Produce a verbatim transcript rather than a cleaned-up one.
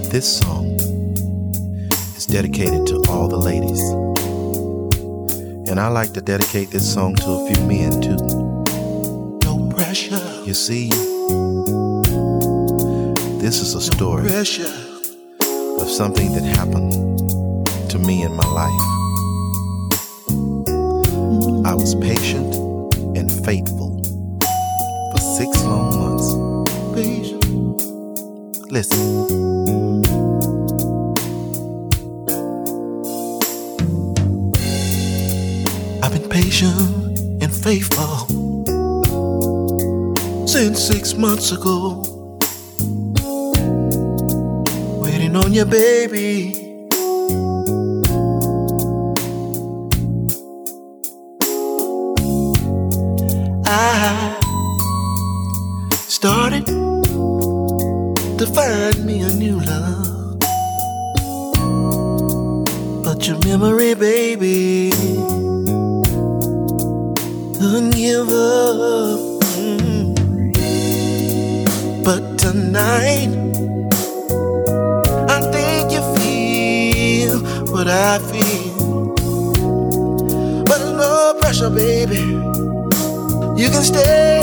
This song is dedicated to all the ladies. And I like to dedicate this song to a few men too. No pressure. You see, this is a story no pressure. of something that happened to me in my life. I was patient and faithful for six long months. Patient. Listen. I've been patient and faithful since six months ago. Waiting on you, baby. I started to find me a new love, but your memory, baby, couldn't give up. Mm. But tonight, I think you feel what I feel. But no pressure, baby. You can stay